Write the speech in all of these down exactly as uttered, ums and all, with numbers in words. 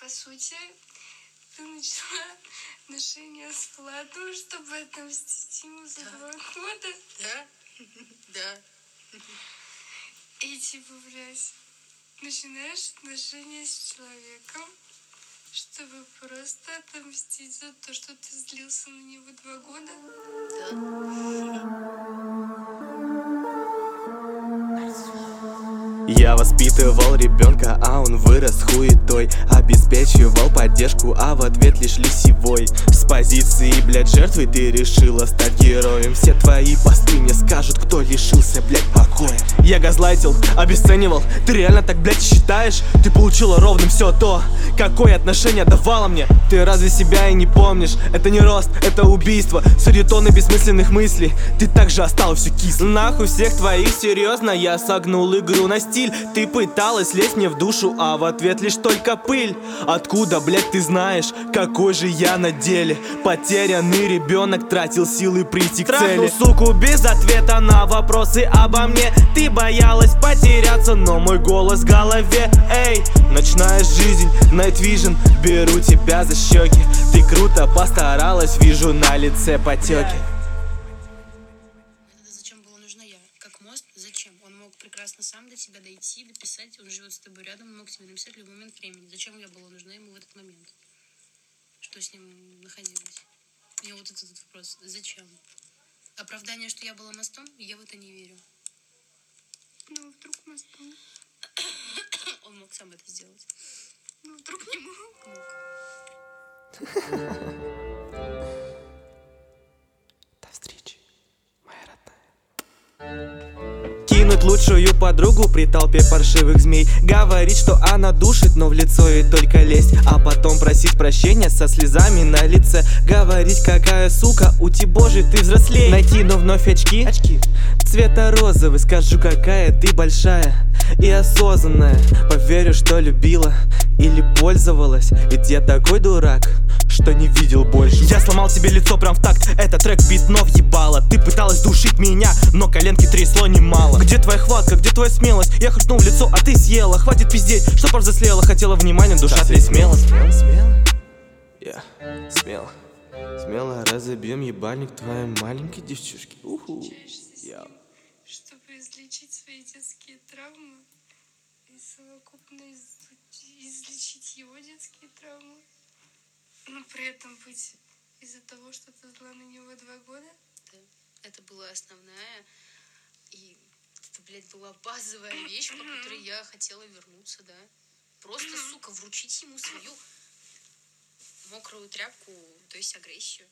по сути, ты начала отношения с Владом, чтобы отомстить ему за два года. Да? Да. И типа, блядь, начинаешь отношения с человеком, чтобы просто отомстить за то, что ты злился на него два года. Я воспитывал ребенка, а он вырос хуетой. Обеспечивал поддержку, а в ответ лишь лисевой. С позиции, блядь, жертвы ты решила стать героем. Все твои посты мне скажут, кто лишился, блядь, покоя. Я газлайтил, обесценивал. Ты реально так, блядь, считаешь? Ты получила ровным все то, какое отношение давала мне. Ты разве себя и не помнишь? Это не рост, это убийство. Среди тонны бессмысленных мыслей ты также осталось все кисло. Нахуй всех твоих, серьезно, я согнул игру на стиль. Ты пыталась лезть мне в душу, а в ответ лишь только пыль. Откуда, блядь, ты знаешь, какой же я на деле? Потерянный ребенок тратил силы прийти к цели. Трахнул суку без ответа на вопросы обо мне. Ты боялась потеряться, но мой голос в голове. Эй, ночная жизнь, Night Vision, беру тебя за щеки. Ты круто постаралась, вижу на лице потеки. Зачем была нужна я? Как мост? Зачем? Он мог прекрасно сам до тебя дойти, дописать, он живет с тобой рядом, он мог тебе написать в любой момент времени. Зачем я была нужна ему в этот момент? Что с ним находилось? Мне вот этот вопрос. Зачем? Оправдание, что я была мостом, я в это не верю. Ну, вдруг мостом. Он мог сам это сделать. Ну, вдруг не мог. Мог. До встречи, моя родная. Кинуть лучшую подругу при толпе паршивых змей. Говорить, что она душит, но в лицо ей только лезть. А потом просить прощения со слезами на лице. Говорить, какая сука, у тебя божий, ты взрослей. Найти, но вновь очки, очки цвета розовый. Скажу, какая ты большая и осознанная. Поверю, что любила или пользовалась. Ведь я такой дурак, что не видел больше. Я сломал тебе лицо прям в такт. Это трек бит, но въебало. Ты пыталась душить меня, но коленки трясло немало. Где твоя хватка, где твоя смелость? Я хрустнул в лицо, а ты съела. Хватит пиздеть, что повзрослела. Хотела внимания, душа ты смело. Смело, смело. Я yeah. смело. Смело разобьем ебальник твоей маленькой девчушки. Уху. Я. Чтобы излечить свои детские травмы и совокупно из- излечить его детские травмы, но при этом быть из-за того, что ты зла на него два года. Да. Это была основная и это, блядь, была базовая вещь, по которой я хотела вернуться, да. Просто, сука, вручить ему свою мокрую тряпку, то есть агрессию.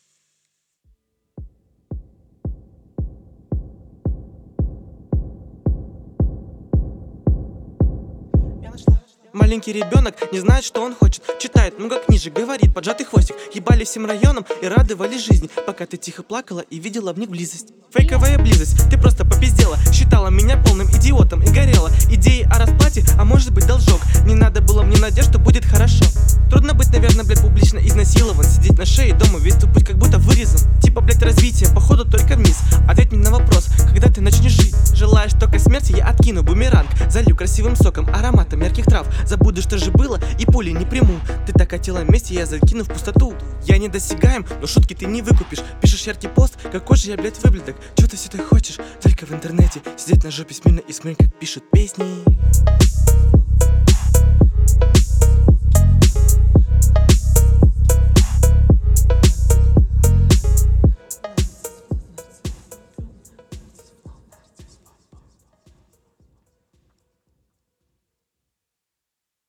Маленький ребенок не знает, что он хочет. Читает много книжек, говорит, поджатый хвостик. Ебали всем районам и радовали жизни, пока ты тихо плакала и видела в них близость. Фейковая близость, ты просто попиздела. Считала меня полным идиотом и горела идеей о расплате, а может быть должок. Не надо было мне надежд, что будет хорошо. Трудно быть, наверное, блядь, публично изнасилован. Сидеть на шее дома, весь твой путь как будто вырезан. Типа, блядь, развитие, походу только вниз. Ответь мне на вопрос, когда ты начнешь жить. Желаешь только смерти, я откину бумеранг. Залью красивым соком, ароматом ярких трав. Забуду, что же было, и пули не приму. Ты так хотела вместе, я закину в пустоту. Я недосягаем, но шутки ты не выкупишь. Пишешь яркий пост, какой же я, блядь, выблядок. Чё ты сюда хочешь? Только в интернете сидеть на жопе смирно и смотреть, как пишут песни.